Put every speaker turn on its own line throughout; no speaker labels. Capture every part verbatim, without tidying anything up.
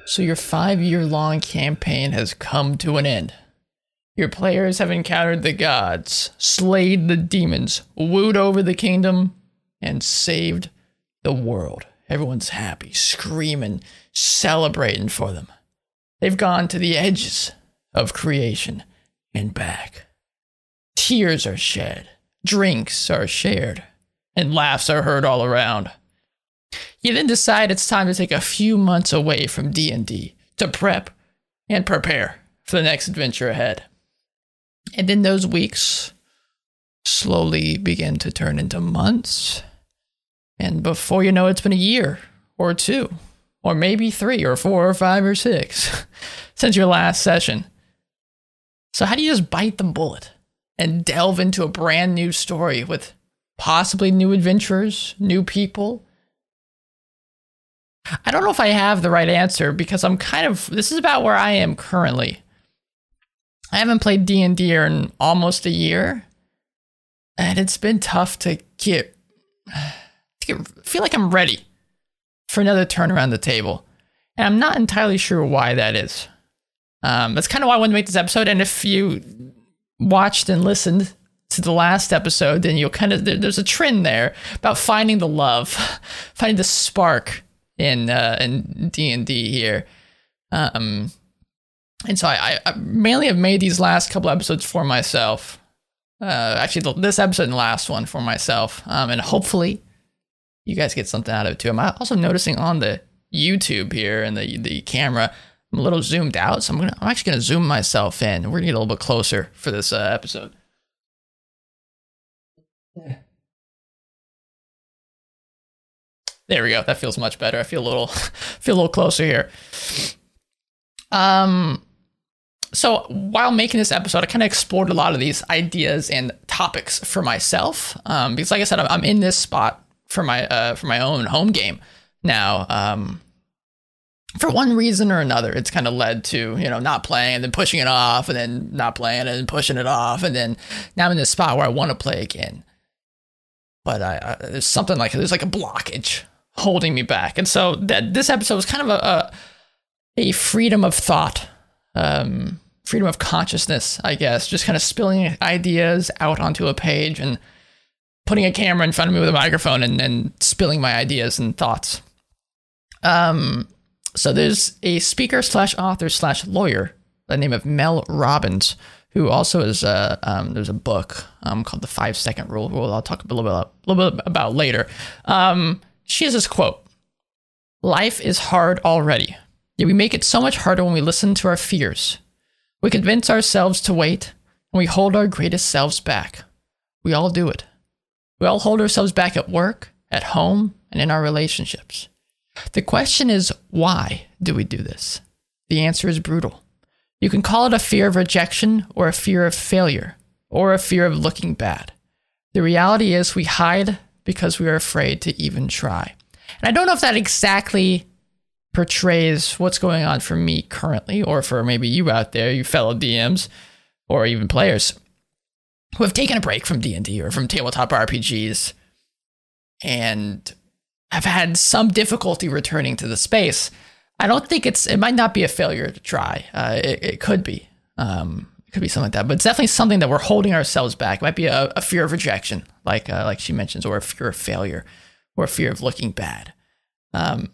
So your five-year-long campaign has come to an end. Your players have encountered the gods, slayed the demons, wooed over the kingdom, and saved the world. Everyone's happy, screaming, celebrating for them. They've gone to the edges of creation and back. Tears are shed, drinks are shared, and laughs are heard all around. You then decide it's time to take a few months away from D and D to prep and prepare for the next adventure ahead. And then those weeks slowly begin to turn into months. And before you know it, it's been a year or two, or maybe three or four or five or six since your last session. So how do you just bite the bullet and delve into a brand new story with possibly new adventurers, new people? I don't know if I have the right answer because I'm kind of, this is about where I am currently. I haven't played D and D in almost a year, and it's been tough to get, to get, feel like I'm ready for another turn around the table. And I'm not entirely sure why that is. Um, that's kind of why I wanted to make this episode. And if you watched and listened to the last episode, then you'll kind of, there, there's a trend there about finding the love, finding the spark in uh, in D and D here. Um, and so I, I mainly have made these last couple episodes for myself. Uh, actually, the, this episode and the last one for myself. Um, and hopefully you guys get something out of it too. I'm also noticing on the YouTube here and the the camera, I'm a little zoomed out. So I'm gonna I'm actually gonna zoom myself in. We're gonna get a little bit closer for this uh, episode. Yeah. There we go. That feels much better. I feel a little, feel a little closer here. Um, so while making this episode, I kind of explored a lot of these ideas and topics for myself. Um, because like I said, I'm, I'm in this spot for my, uh, for my own home game now. Um, for one reason or another, it's kind of led to, you know, not playing and then pushing it off and then not playing and then pushing it off. And then now I'm in this spot where I want to play again. But I, I there's something like, there's like a blockage holding me back. And so that this episode was kind of a, a, a freedom of thought, um, freedom of consciousness, I guess, just kind of spilling ideas out onto a page and putting a camera in front of me with a microphone and then spilling my ideas and thoughts. Um, so there's a speaker slash author slash lawyer by the name of Mel Robbins, who also is a, um, there's a book um, called The Five Second Rule, Rule I'll talk a little bit about, a little bit about later. Um, She has this quote: "Life is hard already, yet we make it so much harder when we listen to our fears. We convince ourselves to wait, and we hold our greatest selves back. We all do it. We all hold ourselves back at work, at home, and in our relationships. The question is, why do we do this? The answer is brutal. You can call it a fear of rejection, or a fear of failure, or a fear of looking bad. The reality is we hide because we are afraid to even try." And I don't know if that exactly portrays what's going on for me currently, or for maybe you out there, you fellow D Ms, or even players who have taken a break from D and D or from tabletop R P Gs and have had some difficulty returning to the space. I don't think it's, it might not be a failure to try. Uh, it, it could be. Um, Could be something like that, but it's definitely something that we're holding ourselves back. It might be a, a fear of rejection, like uh, like she mentions, or a fear of failure, or a fear of looking bad. Um,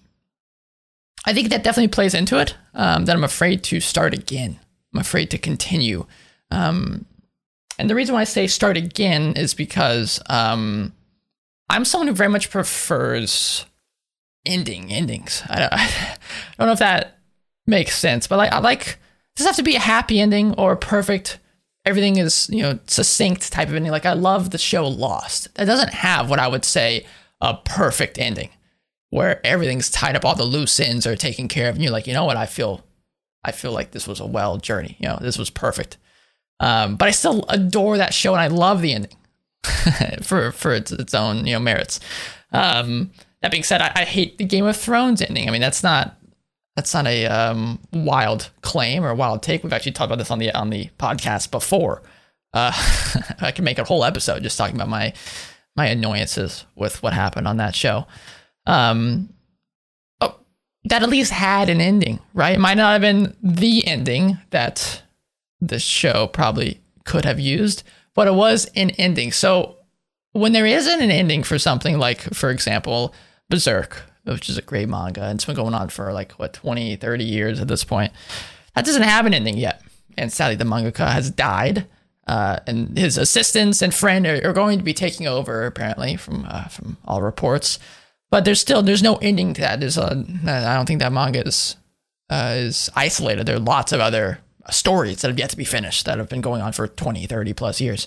I think that definitely plays into it. Um, that I'm afraid to start again. I'm afraid to continue. Um, and the reason why I say start again is because um, I'm someone who very much prefers ending endings. I don't, I don't know if that makes sense, but like I like. Does it have to be a happy ending or a perfect, everything is, you know, succinct type of ending? Like I love the show Lost. It doesn't have what I would say a perfect ending where everything's tied up, all the loose ends are taken care of. And you're like, you know what? I feel, I feel like this was a well journey. You know, this was perfect. Um, but I still adore that show and I love the ending for, for its, its own, you know, merits. Um, that being said, I, I hate the Game of Thrones ending. I mean, that's not, That's not a um, wild claim or a wild take. We've actually talked about this on the on the podcast before. Uh, I can make a whole episode just talking about my my annoyances with what happened on that show. Um, oh, that at least had an ending, right? It might not have been the ending that the show probably could have used, but it was an ending. So when there isn't an ending for something like, for example, Berserk, which is a great manga, and it's been going on for like, what, twenty, thirty years at this point, that doesn't have an ending yet. And sadly, the mangaka has died, uh, and his assistants and friend are, are going to be taking over, apparently, from uh, from all reports. But there's still, there's no ending to that. There's a, I don't think that manga is, uh, is isolated. There are lots of other stories that have yet to be finished that have been going on for twenty, thirty plus years.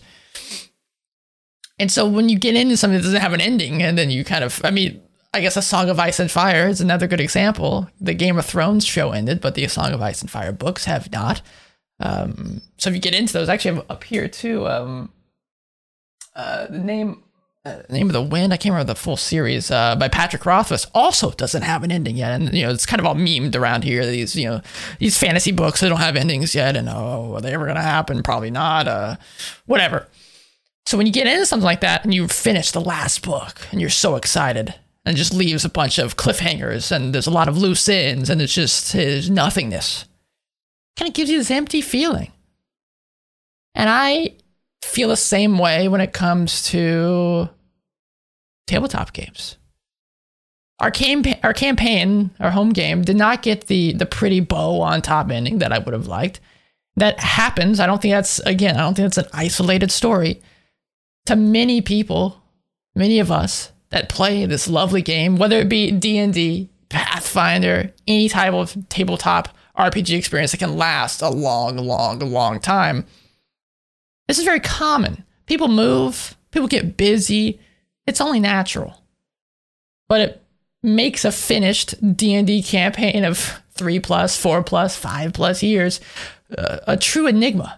And so when you get into something that doesn't have an ending, and then you kind of, I mean, I guess A Song of Ice and Fire is another good example. The Game of Thrones show ended, but the A Song of Ice and Fire books have not. Um, so if you get into those, actually have up here too, um, uh, the name, uh, name of the Wind, I can't remember the full series, uh, by Patrick Rothfuss, also doesn't have an ending yet. And, you know, it's kind of all memed around here. These, you know, these fantasy books, they don't have endings yet. And, oh, are they ever going to happen? Probably not, uh, whatever. So when you get into something like that and you finish the last book and you're so excited, and it just leaves a bunch of cliffhangers and there's a lot of loose ends and it's just it's nothingness, kind of gives you this empty feeling. And I feel the same way when it comes to tabletop games. Our, campa- our campaign, our home game, did not get the the pretty bow on top ending that I would have liked. That happens. I don't think that's, again, I don't think that's an isolated story. To many people, many of us that play this lovely game, whether it be D and D, Pathfinder, any type of tabletop R P G experience that can last a long, long, long time. This is very common. People move, people get busy. It's only natural. But it makes a finished D and D campaign of three plus, four plus, five plus years uh, a true enigma.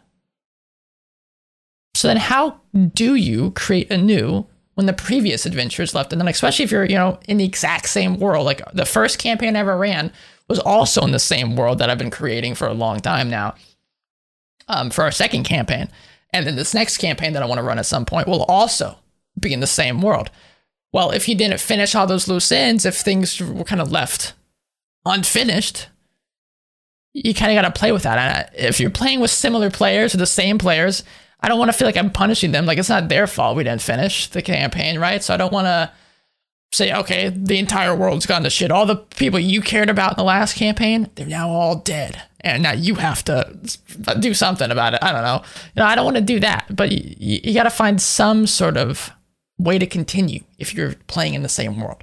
So then how do you create a new when the previous adventure is left? And then especially if you're, you know, in the exact same world, like the first campaign I ever ran was also in the same world that I've been creating for a long time now, um, for our second campaign. And then this next campaign that I want to run at some point will also be in the same world. Well, if you didn't finish all those loose ends, if things were kind of left unfinished, you kind of got to play with that. And if you're playing with similar players or the same players, I don't want to feel like I'm punishing them. Like, it's not their fault we didn't finish the campaign, right? So I don't want to say, okay, the entire world's gone to shit. All the people you cared about in the last campaign, they're now all dead. And now you have to do something about it. I don't know. You know, I don't want to do that. But you, you got to find some sort of way to continue if you're playing in the same world.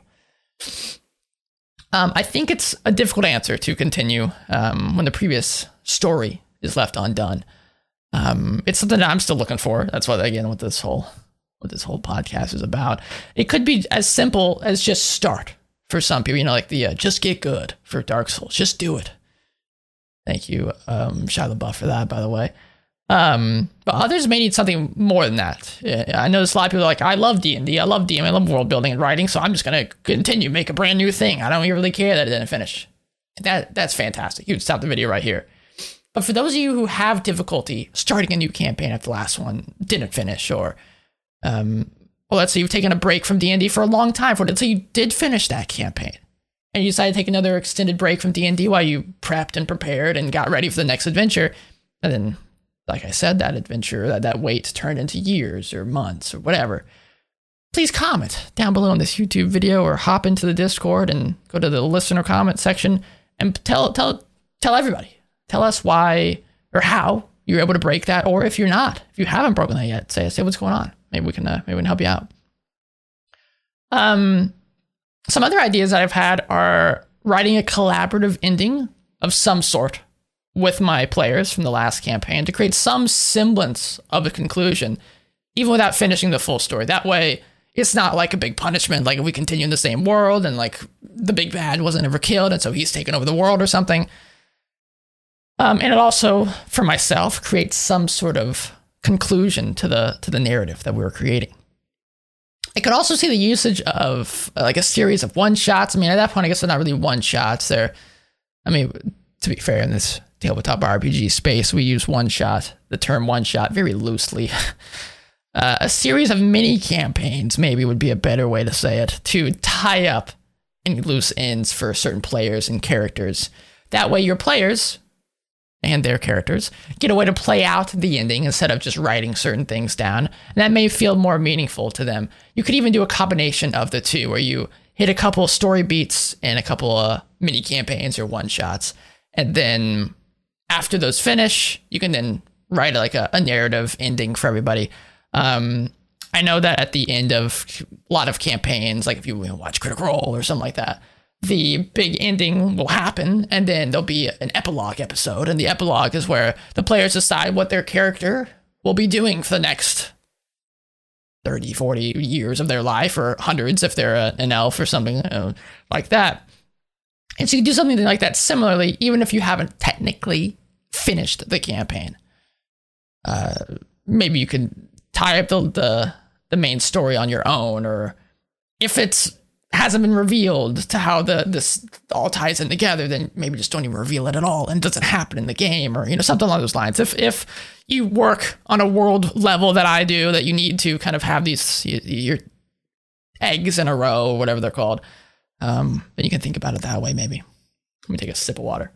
Um, I think it's a difficult answer to continue um, when the previous story is left undone. Um, it's something that I'm still looking for. That's what, again, what this whole what this whole podcast is about. It could be as simple as just start for some people. You know, like the uh, just get good for Dark Souls. Just do it. Thank you, um, Shia LaBeouf, for that, by the way. Um, but others may need something more than that. Yeah, I know there's a lot of people are like, I love D and D, I love D M, I love world building and writing, so I'm just going to continue, make a brand new thing. I don't even really care that it didn't finish. That That's fantastic. You can stop the video right here. But for those of you who have difficulty starting a new campaign if the last one didn't finish, or, um, well, let's say you've taken a break from D and D for a long time, for let's say you did finish that campaign, and you decided to take another extended break from D and D while you prepped and prepared and got ready for the next adventure, and then, like I said, that adventure, that, that wait turned into years or months or whatever, please comment down below in this YouTube video or hop into the Discord and go to the listener comment section and tell tell tell everybody. Tell us why or how you're able to break that, or if you're not, if you haven't broken that yet, say say what's going on. Maybe we can uh, maybe we can help you out. Um, some other ideas that I've had are writing a collaborative ending of some sort with my players from the last campaign to create some semblance of a conclusion, even without finishing the full story. That way, it's not like a big punishment, like if we continue in the same world and like the big bad wasn't ever killed and so he's taken over the world or something. Um, and it also, for myself, creates some sort of conclusion to the to the narrative that we were creating. I could also see the usage of uh, like a series of one shots. I mean, at that point, I guess they're not really one shots. They're, I mean, to be fair, in this tabletop R P G space, we use one shot, the term one shot, very loosely. Uh, a series of mini campaigns maybe would be a better way to say it, to tie up any loose ends for certain players and characters. That way your players and their characters get a way to play out the ending instead of just writing certain things down. And that may feel more meaningful to them. You could even do a combination of the two where you hit a couple story beats and a couple of mini campaigns or one shots. And then after those finish, you can then write like a, a narrative ending for everybody. Um, I know that at the end of a lot of campaigns, like if you watch Critical Role or something like that, the big ending will happen and then there'll be an epilogue episode. And the epilogue is where the players decide what their character will be doing for the next thirty, forty years of their life, or hundreds if they're a, an elf or something, you know, like that. And so you can do something like that similarly, even if you haven't technically finished the campaign. Uh, maybe you can tie up the, the the main story on your own, or if it's hasn't been revealed to how the this all ties in together, then maybe just don't even reveal it at all and doesn't happen in the game, or you know, something along those lines. If if you work on a world level that I do, that you need to kind of have these your eggs in a row, or whatever they're called, um, then you can think about it that way. Maybe. Let me take a sip of water.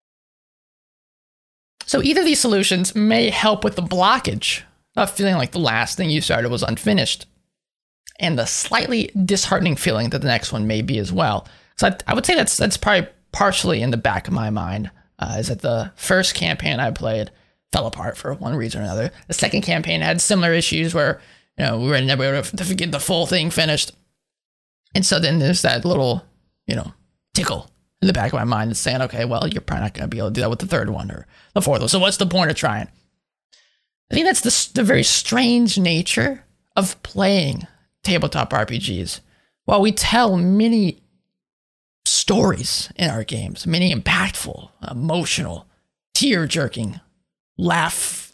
So either of these solutions may help with the blockage of feeling like the last thing you started was unfinished, and the slightly disheartening feeling that the next one may be as well. So I, I would say that's that's probably partially in the back of my mind, uh, is that the first campaign I played fell apart for one reason or another. The second campaign had similar issues where, you know, we were never able to get the full thing finished. And so then there's that little, you know, tickle in the back of my mind that's saying, okay, well, you're probably not going to be able to do that with the third one or the fourth one. So what's the point of trying? I think that's the, the very strange nature of playing tabletop R P Gs. While we tell many stories in our games, many impactful, emotional, tear-jerking, laugh,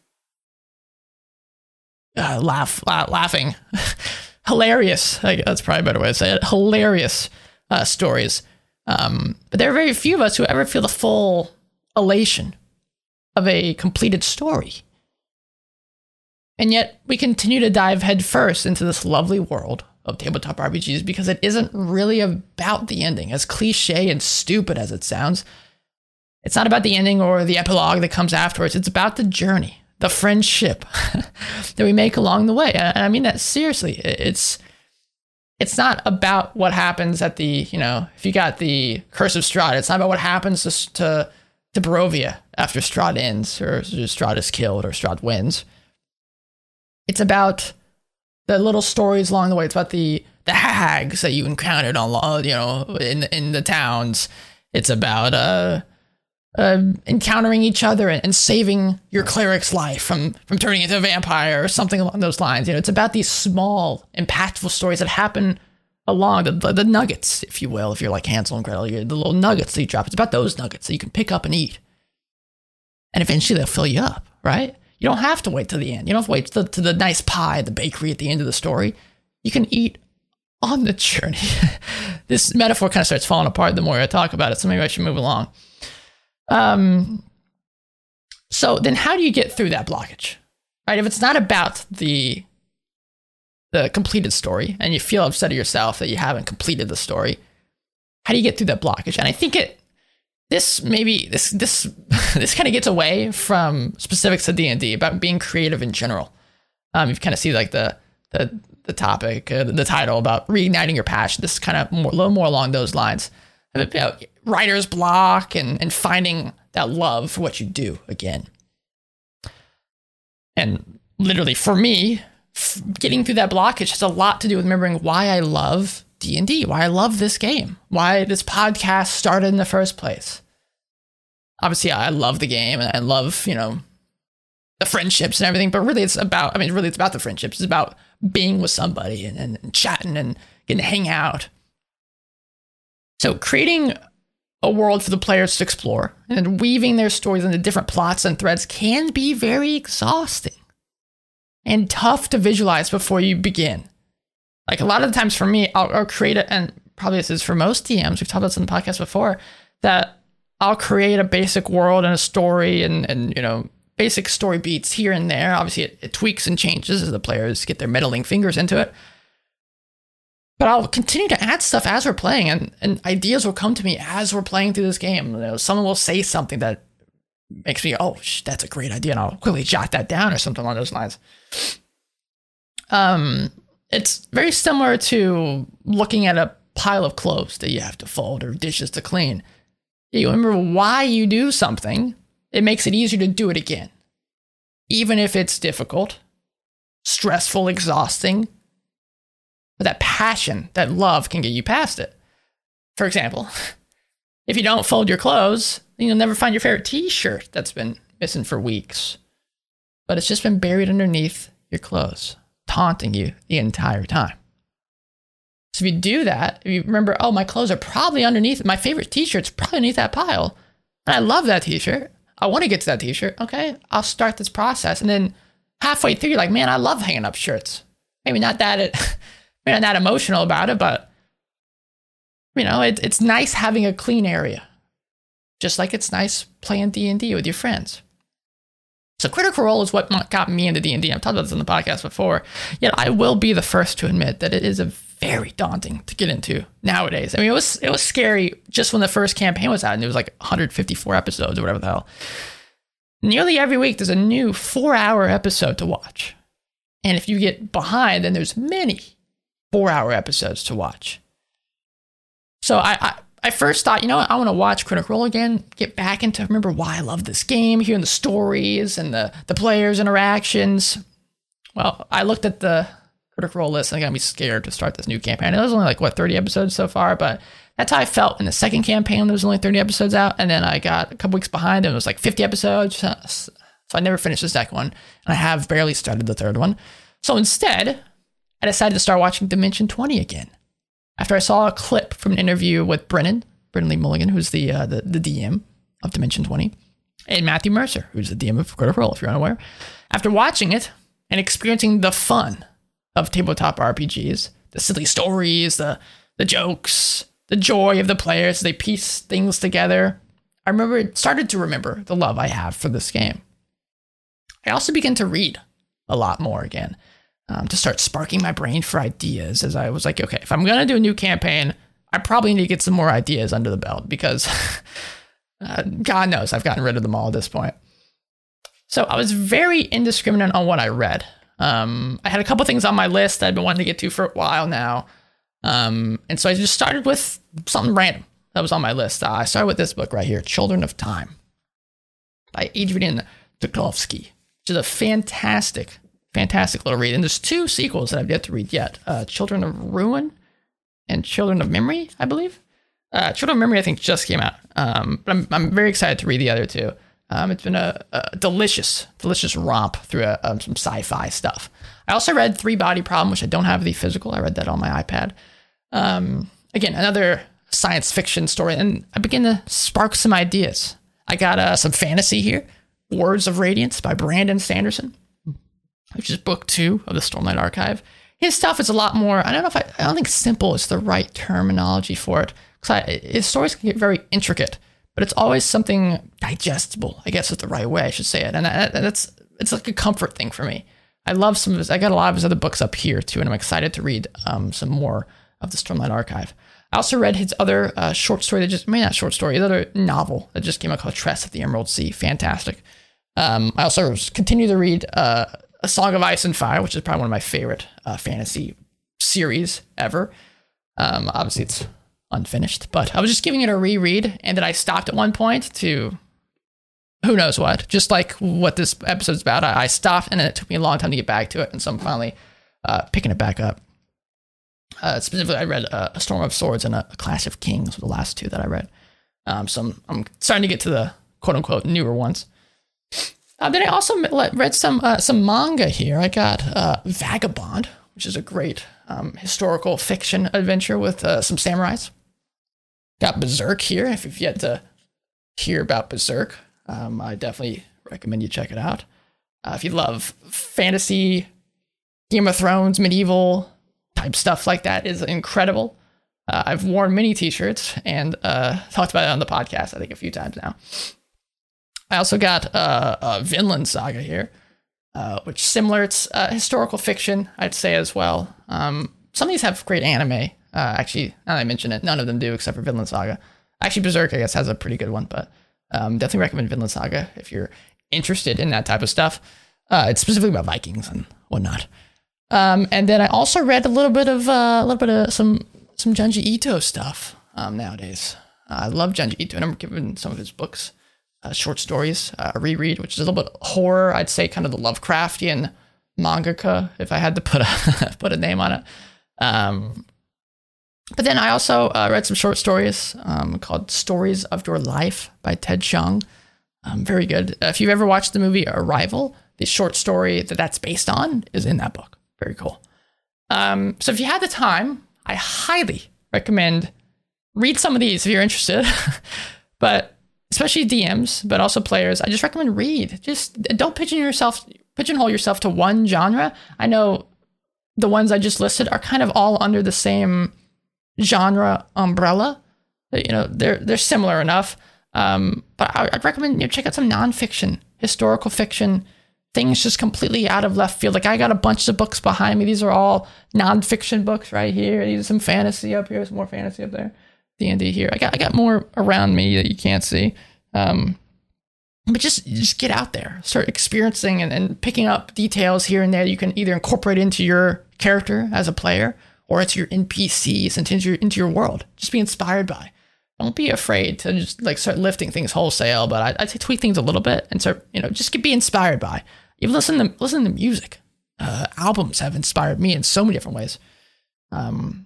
uh, laugh, la- laughing, hilarious, I guess that's probably a better way to say it, hilarious uh, stories. Um, but there are very few of us who ever feel the full elation of a completed story. And yet we continue to dive headfirst into this lovely world of tabletop R P Gs because it isn't really about the ending. As cliche and stupid as it sounds, it's not about the ending or the epilogue that comes afterwards. It's about the journey, the friendship that we make along the way. And I mean that seriously. It's it's not about what happens at the, you know, if you got the Curse of Strahd, it's not about what happens to to, to Barovia after Strahd ends, or Strahd is killed, or Strahd wins. It's about the little stories along the way. It's about the the hags that you encountered on, you know, in in the towns. It's about uh, uh encountering each other and, and saving your cleric's life from from turning into a vampire or something along those lines. You know, it's about these small, impactful stories that happen along the the, the nuggets, if you will. If you're like Hansel and Gretel, you're the little nuggets that you drop. It's about those nuggets that you can pick up and eat, and eventually they'll fill you up, right? You don't have to wait till the end. You don't have to wait to the, to the nice pie at the bakery at the end of the story. You can eat on the journey. This metaphor kind of starts falling apart the more I talk about it, so maybe I should move along. Um. So then how do you get through that blockage? Right? If it's not about the, the completed story and you feel upset at yourself that you haven't completed the story, how do you get through that blockage? And I think it This maybe this this this kind of gets away from specifics to D and D about being creative in general. Um, you kind of see like the the the topic, uh, the title about reigniting your passion. This is kind of more, a little more along those lines, about writer's block and and finding that love for what you do again. And literally, for me, f- getting through that blockage has a lot to do with remembering why I love D and D, why I love this game, why this podcast started in the first place. Obviously, I love the game and I love, you know, the friendships and everything, but really it's about, I mean, really it's about the friendships. It's about being with somebody and, and, and chatting and getting to hang out. So creating a world for the players to explore and weaving their stories into different plots and threads can be very exhausting and tough to visualize before you begin. Like a lot of the times for me, I'll, I'll create it, and probably this is for most D Ms, we've talked about this in the podcast before, that I'll create a basic world and a story and, and you know, basic story beats here and there. Obviously, it, it tweaks and changes as the players get their meddling fingers into it. But I'll continue to add stuff as we're playing, and, and ideas will come to me as we're playing through this game. You know, someone will say something that makes me, oh, sh- that's a great idea, and I'll quickly jot that down or something along those lines. Um, it's very similar to looking at a pile of clothes that you have to fold or dishes to clean. You remember why you do something, it makes it easier to do it again. Even if it's difficult, stressful, exhausting, but that passion, that love can get you past it. For example, if you don't fold your clothes, you'll never find your favorite t-shirt that's been missing for weeks. But it's just been buried underneath your clothes, taunting you the entire time. So if you do that, if you remember, oh, my clothes are probably underneath, my favorite t-shirt's probably underneath that pile, and I love that t-shirt, I want to get to that t-shirt, okay, I'll start this process. And then halfway through, you're like, man, I love hanging up shirts. Maybe not that, it, maybe not that emotional about it, but, you know, it, it's nice having a clean area. Just like it's nice playing D and D with your friends. So Critical Role is what got me into D and D. I've talked about this on the podcast before. Yet I will be the first to admit that it is a very daunting to get into nowadays. I mean, it was it was scary just when the first campaign was out, and it was like one hundred fifty-four episodes or whatever the hell. Nearly every week, there's a new four-hour episode to watch. And if you get behind, then there's many four-hour episodes to watch. So I, I, I first thought, you know what, I want to watch Critical Role again, get back into, remember why I love this game, hearing the stories and the, the players' interactions. Well, I looked at the Critical Role list and I got me scared to start this new campaign. It was only like, what, thirty episodes so far, but that's how I felt in the second campaign. There was only thirty episodes out, and then I got a couple weeks behind and it was like fifty episodes. So I never finished the second one, and I have barely started the third one. So instead, I decided to start watching Dimension twenty again. After I saw a clip from an interview with Brennan, Brennan Lee Mulligan, who's the, uh, the the D M of Dimension twenty, and Matthew Mercer, who's the D M of Critical Role, if you're unaware. After watching it and experiencing the fun of tabletop R P Gs, the silly stories, the the jokes, the joy of the players as they piece things together, I remember started to remember the love I have for this game. I also began to read a lot more again. Um, to start sparking my brain for ideas, as I was like, okay, if I'm going to do a new campaign, I probably need to get some more ideas under the belt, because uh, God knows I've gotten rid of them all at this point. So I was very indiscriminate on what I read. Um, I had a couple things on my list that I've been wanting to get to for a while now. Um, and so I just started with something random that was on my list. Uh, I started with this book right here, Children of Time, by Adrian Dudkovsky, which is a fantastic Fantastic little read. And there's two sequels that I've yet to read yet. Uh, Children of Ruin and Children of Memory, I believe. Uh, Children of Memory, I think, just came out. Um, but I'm I'm very excited to read the other two. Um, it's been a, a delicious, delicious romp through a, um, some sci-fi stuff. I also read Three Body Problem, which I don't have the physical. I read that on my iPad. Um, again, another science fiction story. And I begin to spark some ideas. I got uh, some fantasy here. Words of Radiance by Brandon Sanderson, which is book two of the Stormlight Archive. His stuff is a lot more, I don't know if I, I don't think simple is the right terminology for it. Because his stories can get very intricate, but it's always something digestible, I guess is the right way I should say it. And that, that's, it's like a comfort thing for me. I love some of his, I got a lot of his other books up here too, and I'm excited to read um, some more of the Stormlight Archive. I also read his other uh, short story that just, maybe not short story, his other novel that just came out called Tress of the Emerald Sea. Fantastic. Um, I also continue to read uh, A Song of Ice and Fire, which is probably one of my favorite uh, fantasy series ever. Um, obviously, it's unfinished, but I was just giving it a reread, and then I stopped at one point to who knows what. Just like what this episode's about, I, I stopped, and then it took me a long time to get back to it, and so I'm finally uh, picking it back up. Uh, specifically, I read uh, A Storm of Swords and a, a Clash of Kings were the last two that I read. Um, so I'm, I'm starting to get to the quote-unquote newer ones. Uh, then I also read some uh, some manga here. I got uh, Vagabond, which is a great um, historical fiction adventure with uh, some samurais. Got Berserk here. If you've yet to hear about Berserk, um, I definitely recommend you check it out. Uh, if you love fantasy, Game of Thrones, medieval type stuff like that, is incredible. Uh, I've worn many t-shirts and uh, talked about it on the podcast, I think, a few times now. I also got uh, a Vinland Saga here, uh, which is similar. It's uh, historical fiction, I'd say as well. Um, some of these have great anime. Uh, actually, now that I mention it, none of them do except for Vinland Saga. Actually, Berserk, I guess, has a pretty good one, but um, definitely recommend Vinland Saga if you're interested in that type of stuff. Uh, it's specifically about Vikings and whatnot. Um, and then I also read a little bit of uh, a little bit of some some Junji Ito stuff um, nowadays. Uh, I love Junji Ito, and I'm giving some of his books, uh, short stories, uh, a reread, which is a little bit horror. I'd say kind of the Lovecraftian mangaka, if I had to put a put a name on it. Um, but then I also uh, read some short stories um, called "Stories of Your Life" by Ted Chiang. Um, very good. Uh, if you've ever watched the movie Arrival, the short story that that's based on is in that book. Very cool. Um, so if you had the time, I highly recommend read some of these if you're interested. But especially D Ms, but also players, I just recommend read. Just don't pigeon yourself, pigeonhole yourself to one genre. I know the ones I just listed are kind of all under the same genre umbrella. You know, they're they're similar enough. Um, but I, I'd recommend you know, check out some nonfiction, historical fiction, things just completely out of left field. Like I got a bunch of books behind me. These are all nonfiction books right here. These are some fantasy up here, some more fantasy up there. D and D here. I got I got more around me that you can't see. Um, but just just get out there, start experiencing and, and picking up details here and there. You can either incorporate into your character as a player or into your N P Cs and into your into your world. Just be inspired by. Don't be afraid to just like start lifting things wholesale, but I, I'd say tweak things a little bit and start, you know, just be inspired by. Even listen to listen to music. Uh, albums have inspired me in so many different ways. Um,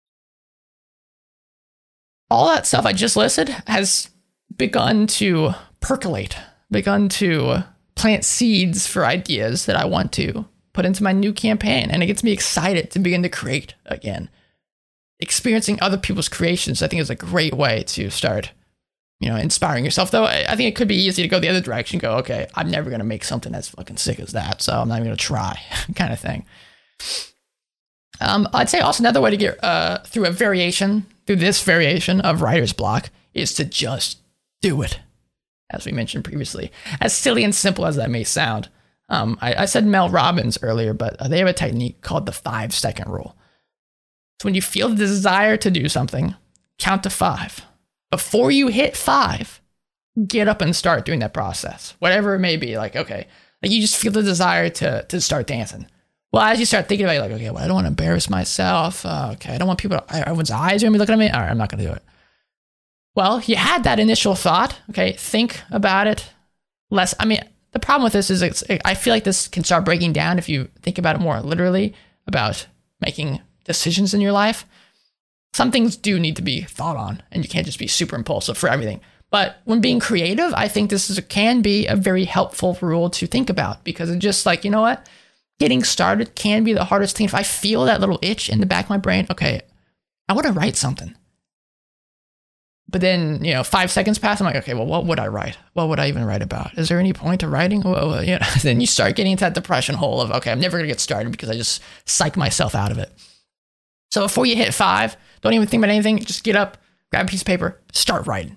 all that stuff I just listed has begun to percolate, begun to plant seeds for ideas that I want to put into my new campaign, and it gets me excited to begin to create again. Experiencing other people's creations, I think, is a great way to start, you know, inspiring yourself. Though I, I think it could be easy to go the other direction, go, okay, I'm never going to make something as fucking sick as that, so I'm not even going to try, kind of thing. Um, I'd say also another way to get uh, through a variation, through this variation of writer's block, is to just do it, as we mentioned previously. As silly and simple as that may sound, um, I, I said Mel Robbins earlier, but they have a technique called the five-second rule. So when you feel the desire to do something, count to five. Before you hit five, get up and start doing that process. Whatever it may be, like, okay, like you just feel the desire to to start dancing. Well, as you start thinking about it, like, okay, well, I don't want to embarrass myself. Uh, okay, I don't want people, to, everyone's eyes are going to be looking at me. All right, I'm not going to do it. Well, you had that initial thought. Okay, think about it less. I mean, the problem with this is it's, I feel like this can start breaking down if you think about it more literally about making decisions in your life. Some things do need to be thought on, and you can't just be super impulsive for everything. But when being creative, I think this is, can be a very helpful rule to think about, because it's just like, you know what? Getting started can be the hardest thing. If I feel that little itch in the back of my brain, okay, I want to write something. But then, you know, five seconds pass, I'm like, okay, well, what would I write? What would I even write about? Is there any point to writing? Well, you know, then you start getting into that depression hole of, okay, I'm never going to get started because I just psych myself out of it. So before you hit five, don't even think about anything. Just get up, grab a piece of paper, start writing.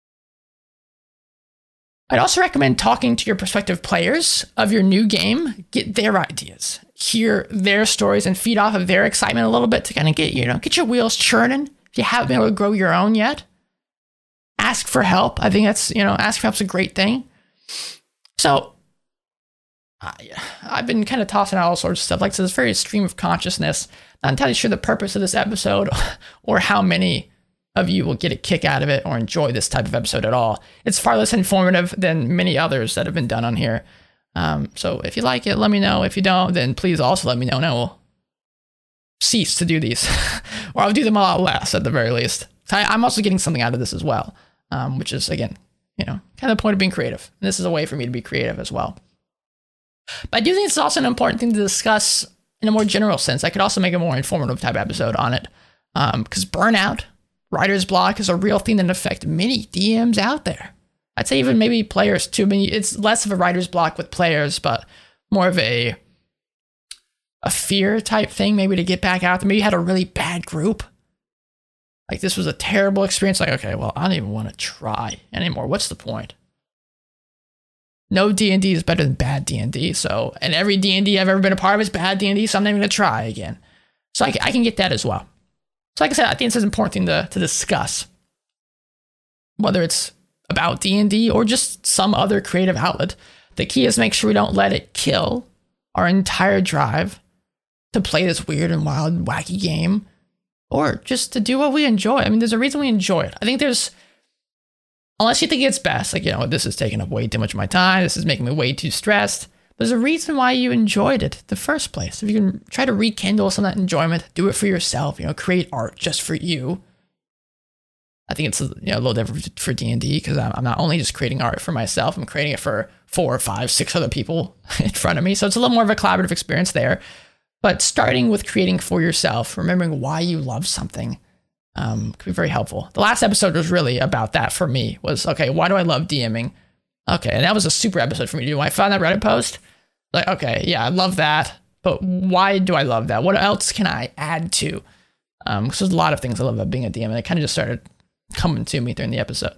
I'd also recommend talking to your prospective players of your new game, get their ideas, hear their stories, and feed off of their excitement a little bit to kind of get, you know, get your wheels churning. If you haven't been able to grow your own yet, ask for help. I think that's, you know, ask for help's a great thing. So I, I've been kind of tossing out all sorts of stuff. Like, so this very stream of consciousness. Not entirely sure the purpose of this episode or how many of you will get a kick out of it or enjoy this type of episode at all. It's far less informative than many others that have been done on here. Um, so if you like it, let me know. If you don't, then please also let me know, and I will cease to do these, or I'll do them a lot less at the very least. So I, I'm also getting something out of this as well, um, which is, again, you know, kind of the point of being creative. And this is a way for me to be creative as well. But I do think it's also an important thing to discuss in a more general sense. I could also make a more informative type episode on it, because um, burnout, writer's block is a real thing that affects many D Ms out there. I'd say even maybe players too. I mean, it's less of a writer's block with players, but more of a a fear type thing, maybe to get back out there. Maybe you had a really bad group. Like, this was a terrible experience. Like, okay, well, I don't even want to try anymore. What's the point? No D and D is better than bad D and D. So, and every D and D I've ever been a part of is bad D and D, so I'm not even going to try again. So I, I can get that as well. So like I said, I think this is an important thing to, to discuss. Whether it's about D and D or just some other creative outlet, the key is make sure we don't let it kill our entire drive to play this weird and wild, wacky game, or just to do what we enjoy. I mean, there's a reason we enjoy it. I think there's, unless you think it's best, like, you know, this is taking up way too much of my time, this is making me way too stressed, there's a reason why you enjoyed it in the first place. If you can try to rekindle some of that enjoyment, do it for yourself, you know, create art just for you. I think it's, you know, a little different for D and D because I'm not only just creating art for myself, I'm creating it for four or five, six other people in front of me. So it's a little more of a collaborative experience there. But starting with creating for yourself, remembering why you love something, um, could be very helpful. The last episode was really about that for me, was, okay, why do I love DMing? Okay, and that was a super episode for me to do. When I found that Reddit post, like, okay, yeah, I love that, but why do I love that? What else can I add to? Um, because there's a lot of things I love about being a D M, and it kind of just started coming to me during the episode.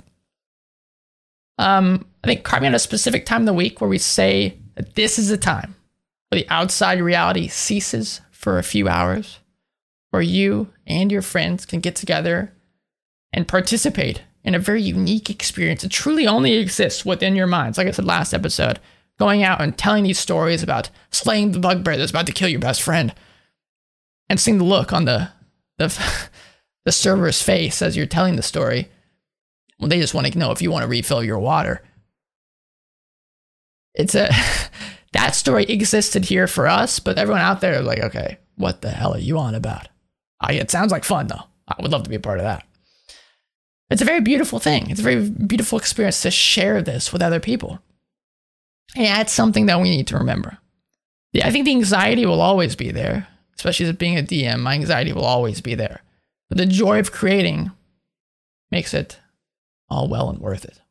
Um, I think carving out a specific time in the week where we say that this is the time where the outside reality ceases for a few hours, where you and your friends can get together and participate in a very unique experience that truly only exists within your minds. Like I said last episode, going out and telling these stories about slaying the bugbear that's about to kill your best friend, and seeing the look on the the, the server's face as you're telling the story. Well, they just want to know if you want to refill your water. It's a that story existed here for us, but everyone out there is like, okay, what the hell are you on about? I, it sounds like fun, though. I would love to be a part of that. It's a very beautiful thing. It's a very beautiful experience to share this with other people. And that's something that we need to remember. Yeah, I think the anxiety will always be there, especially as being a D M. My anxiety will always be there. But the joy of creating makes it all well and worth it.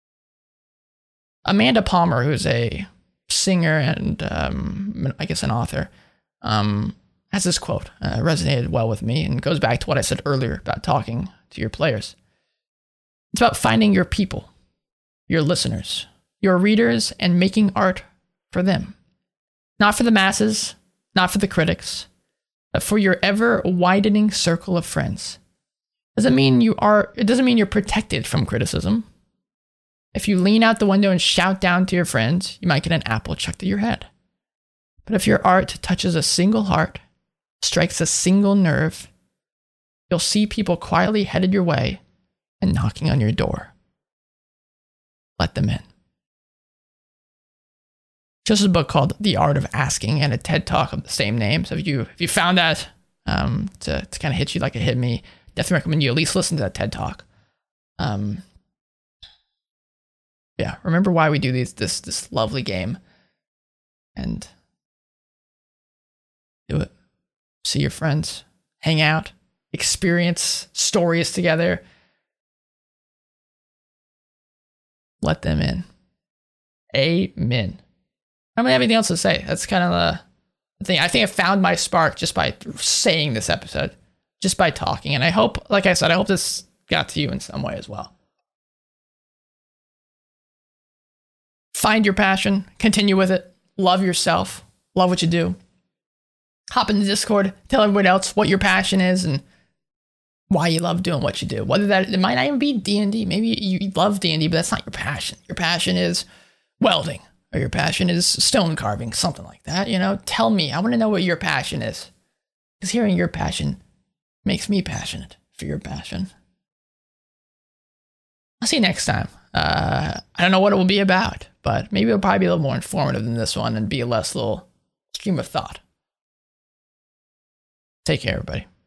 Amanda Palmer, who's a singer and um, I guess an author, um, has this quote, uh, resonated well with me, and goes back to what I said earlier about talking to your players. It's about finding your people, your listeners, your readers, and making art for them. Not for the masses, not for the critics, but for your ever widening circle of friends. Doesn't mean you are, it doesn't mean you're protected from criticism. If you lean out the window and shout down to your friends, you might get an apple chucked at your head. But if your art touches a single heart, strikes a single nerve, you'll see people quietly headed your way and knocking on your door. Let them in. Just a book called The Art of Asking, and a TED Talk of the same name. So if you if you found that um, to, to kind of hit you like it hit me, definitely recommend you at least listen to that TED Talk. Um, yeah, remember why we do these this this lovely game, and do it. See your friends, hang out, experience stories together. Let them in. Amen. I don't have anything else to say. That's kind of the thing. I think I found my spark just by saying this episode, just by talking. And I hope, like I said, I hope this got to you in some way as well. Find your passion, continue with it, love yourself, love what you do. Hop in the Discord, tell everyone else what your passion is and why you love doing what you do. Whether that, it might not even be D and D. Maybe you love D and D, but that's not your passion. Your passion is welding, or your passion is stone carving, something like that. You know, tell me. I want to know what your passion is, because hearing your passion makes me passionate for your passion. I'll see you next time. Uh, I don't know what it will be about, but maybe it'll probably be a little more informative than this one and be a less little stream of thought. Take care, everybody.